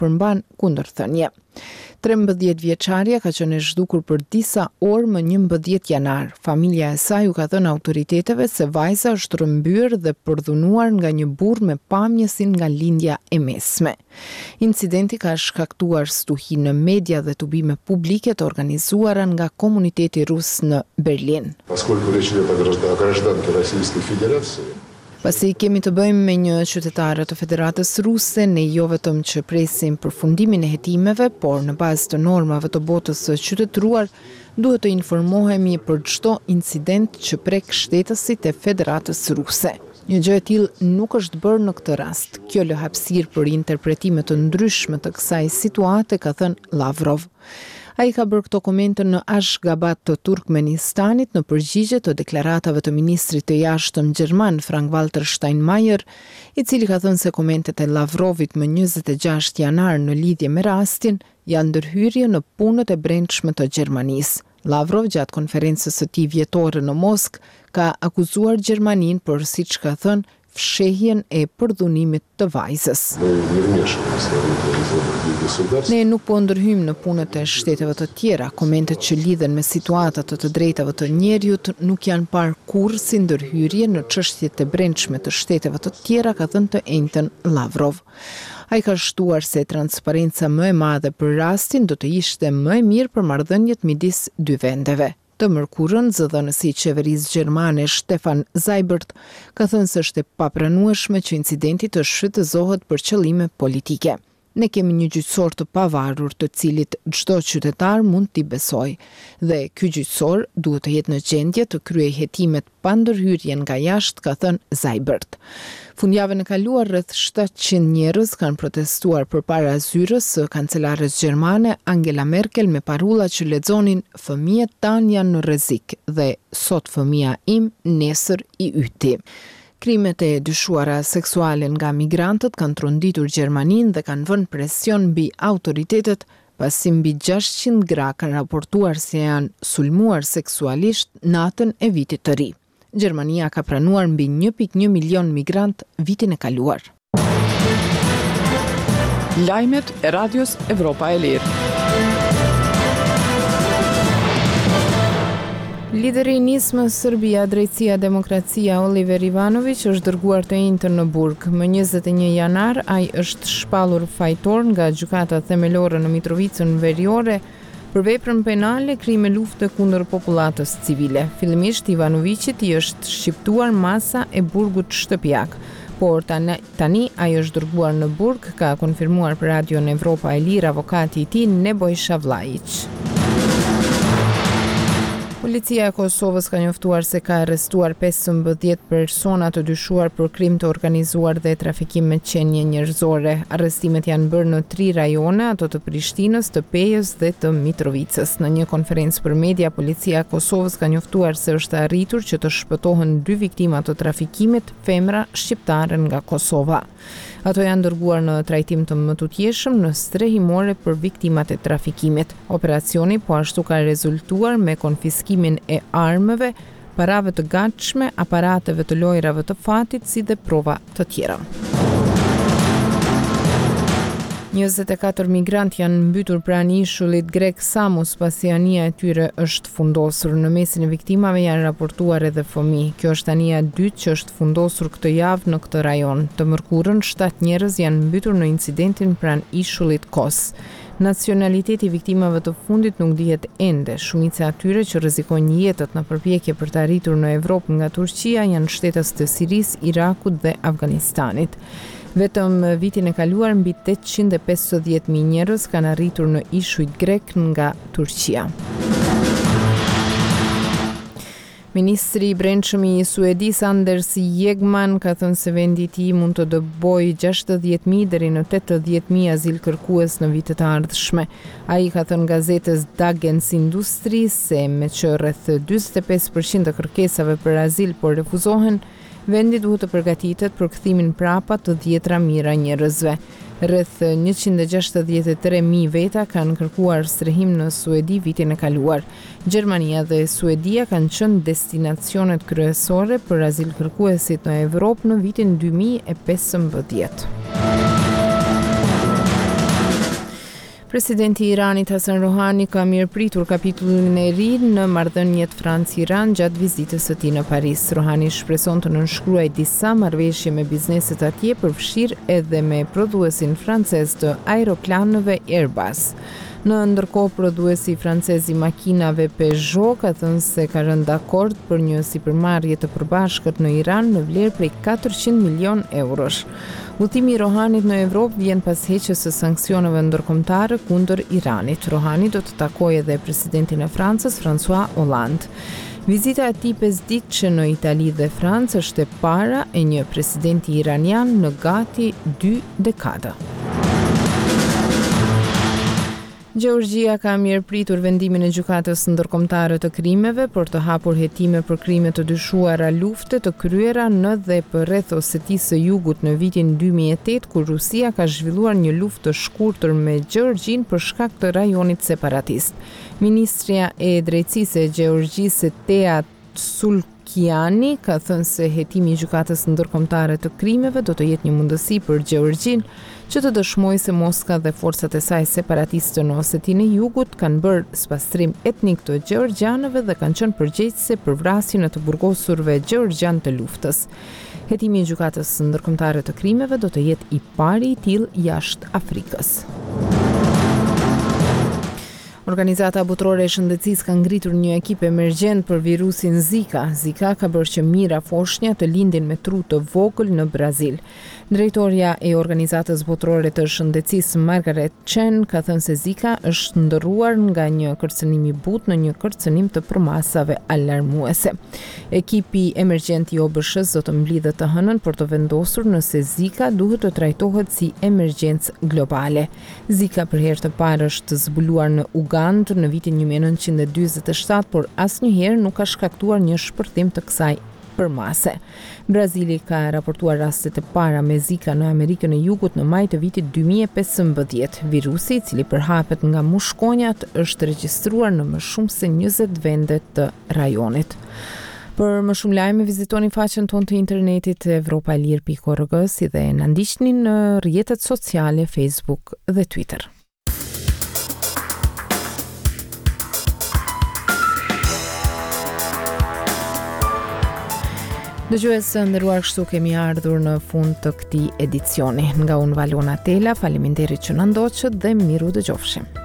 përmban kundërthënie. 13 vjeçaria ka qenë e zhdukur për disa orë më 11 janar. Familja e saj u ka thënë autoriteteve se vajza është rrëmbyer dhe përdhunuar nga një burr me pamjesin nga lindja e mesme. Incidenti ka shkaktuar stuhi në media dhe tubime publike të organizuara nga komuniteti rus në Berlin. Поскольку речь идет о гражданке Российской Федерации, Pasi kemi të bëjmë me një qytetare të Federatës Ruse, ne jo vetëm që presim përfundimin e hetimeve, por në bazë të normave të botës së qytetëruar, duhet të informohemi për çdo incident që prek shtetësit e Federatës Ruse. Një gjë e tillë nuk është bërë në këtë rast. Kjo lë hapësirë për interpretime të ndryshme të kësaj situate, ka thënë Lavrov. Ai ka bërë këto komente në Ashgabat të Turkmenistanit në përgjigje të deklaratave të ministrit të jashtëm gjerman Frank-Walter Steinmeier, i cili ka thënë se komentet e Lavrovit më 26 janar në lidhje me rastin janë ndërhyrje në punët e brendshme të Gjermanisë. Lavrov gjatë konferencës së tij vjetore në Moskë ka akuzuar Gjermaninë për, siç ka thënë, fshehjen e përdhunimit të vajzës. Ne nuk po ndërhyjmë në punët e shteteve të tjera. Komentet që lidhen me situatat të drejtave të njerëzit nuk janë parë kurrë si ndërhyrje në çështjet e brendshme të shteteve të tjera, ka thënë të njëjtën Lavrov. Ai ka shtuar se transparenca më e madhe për rastin do të ishte më e mirë për marrëdhëniet midis dy vendeve. Të mërkurën, zëdhënësi i qeverisë gjermane Stefan Seibert ka thënë se është e papranueshme që incidenti të shfrytëzohet për qëllime politike. Ne kemi një gjyqësor të pavarur të cilit çdo qytetar mund t'i besojë, dhe ky gjyqësor duhet të jetë në gjendje të kryejë hetimet pa ndërhyrje nga jashtë, ka thënë Seibert. Fundjavën e kaluar rreth 700 njerëz kanë protestuar përpara zyrës së kancelares gjermane Angela Merkel me parulla që lexonin "Fëmijët tanë janë në rrezik" dhe "Sot fëmia im, nesër i yti". Krimet e dyshuara seksuale nga migrantët kanë tronditur Gjermaninë dhe kanë vënë presion mbi autoritetet, pasi mbi 600 gra kanë raportuar se janë sulmuar seksualisht natën e vitit të ri. Gjermania ka pranuar mbi 1.1 milion migrant vitin e kaluar. Lajmet e Radios Evropa e Lirë. Lideri i nismës Serbia, Drejtësia, Demokracia Oliver Ivanović është dërguar të njëjtën në burg. Më 21 janar ai është shpallur fajtor nga gjykata themelore në Mitrovicën Veriore për veprën penale krime lufte kundër popullatës civile. Fillimisht Ivanovićit i është shqiptuar masa e burgut shtëpiak, por tani ai është dërguar në burg, ka konfirmuar për Radion Evropa e Lirë avokati i tij Nebojša Vlajić. Policia e Kosovës ka njoftuar se ka arrestuar 15 persona të dyshuar për krim të organizuar dhe trafikim me qenie njerëzore. Arrestimet janë bërë në 3 rajone, ato të Prishtinës, të Pejës dhe të Mitrovicës. Në një konferencë për media, policia e Kosovës ka njoftuar se është arritur që të shpëtohen 2 viktima të trafikimit, femra shqiptare nga Kosova. Ato janë dërguar në trajtim të mëtutjeshëm në strehimore për viktimat e trafikimit. Operacioni po ashtu ka rezultuar me konfiskimin e armëve, parave të gatshme, aparateve të lojrave të fatit, si dhe prova të tjera. 24 migrant janë mbytur pranë ishullit grek Samos pasi anija e tyre është fundosur. Në mesin e viktimave janë raportuar edhe fëmijë. Kjo është anija e dytë që është fundosur këtë javë në këtë rajon. Të mërkurën 7 njerëz janë mbytur në incidentin pranë ishullit Kos. Nacionaliteti i viktimave të fundit nuk dihet ende. Shumica e atyre që rrezikojnë jetët në përpjekje për të arritur në Evropë nga Turqia janë shtetës të Sirisë, Irakut dhe Afganistanit. Vetëm vitin e kaluar mbi 850.000 njerëz kanë arritur në ishujt grek nga Turqia. Ministri i Brendshëm i Suedisë Anders Ygeman ka thënë se vendi i tij mund të dëbojë 60.000 deri në 80.000 azilkërkues në vitet e ardhshme. Ai ka thënë gazetës Dagens Industri se me që rreth 45% të kërkesave për azil po refuzohen, vendi duhet të përgatitet për kthimin prapa të 10.000 njerëzve. Rreth 163.000 veta kanë kërkuar strehim në Suedi vitin e kaluar. Gjermania dhe Suedia kanë qenë destinacionet kryesore për azilkërkuesit në Evropë në vitin 2015. Presidenti I Iranit Hasan Rohani ka mirëpritur kapitullin e ri në marrëdhëniet Francë-Iran gjatë vizitës së tij në Paris. Rohani shpreson të nënshkruajë disa marrëveshje me bizneset atje, përfshirë edhe me prodhuesin francez të aeroplanëve Airbus. Në ndërkohë, prodhuesi francez I makinave Peugeot ka thënë se ka rënë dakord për një sipërmarrje të përbashkët në Iran në vlerë prej 400 milion eurosh. Udhëtimi I Rohanit në Evropë vjen pas heqjes së sanksioneve ndërkombëtare kundër Iranit. Rohani do të takojë edhe presidentin e Francës, François Hollande. Vizita e tij pesdiqe në Itali dhe Francë është e para e një presidenti iranian në gati 2 dekada. Gjeorgjia ka mirëpritur vendimin e gjykatës ndërkombëtare të krimeve për të hapur hetime për krime të dyshuara lufte të kryera në dhe përreth Osetisë së Jugut në vitin 2008, kur Rusia ka zhvilluar një luftë të shkurtër me Gjeorgjinë për shkak të rajonit separatist. Ministria e Drejtësisë e Gjeorgjisë, Tea Sulkiani, ka thënë se hetimi I gjykatës ndërkombëtare të krimeve do të jetë një mundësi për Gjeorgjinë që të dëshmojë se Moska dhe forcat e saj separatiste në Osetinë e Jugut kanë bërë spastrim etnik të gjeorgjanëve dhe kanë qenë përgjegjëse për vrasjen e të burgosurve gjeorgjan të luftës. Hetimi I gjykatës ndërkombëtare të krimeve do të jetë I pari I tillë jashtë Afrikës. Organizata Botërore e Shëndetësisë ka ngritur një ekip emergjent për virusin Zika. Zika ka bërë që mijëra foshnja të lindin me tru të vogël në Brazil. Drejtoria e Organizatës Botërore të Shëndetësisë, Margaret Chan, ka thënë se Zika është ndërruar nga një kërcënim I butë në një kërcënim të përmasave alarmuese. Ekipi emergjent I OBSH-s do të mblidhet të hënën për të vendosur nëse Zika duhet të trajtohet si emergjencë globale. Zika për herë të parë është zbuluar në Ugandë në vitin 1947, por asnjëherë nuk ka shkaktuar një shpërthim të kësaj përmase. Brazili ka raportuar rastet e para me Zika në Amerikën e Jugut në maj të vitit 2015. Virusi, I cili përhapet nga mushkonjat, është regjistruar në më shumë se 20 vende të rajonit. Për më shumë lajme, vizitoni faqen tonë të internetit evropaelir.org, si dhe na ndiqni në rrjetet sociale Facebook dhe Twitter. Dëgjues të nderuar, kështu kemi ardhur në fund të këtij edicioni. Nga unë Valona Tela, faleminderit që na ndoqët dhe miru dëgjofshim.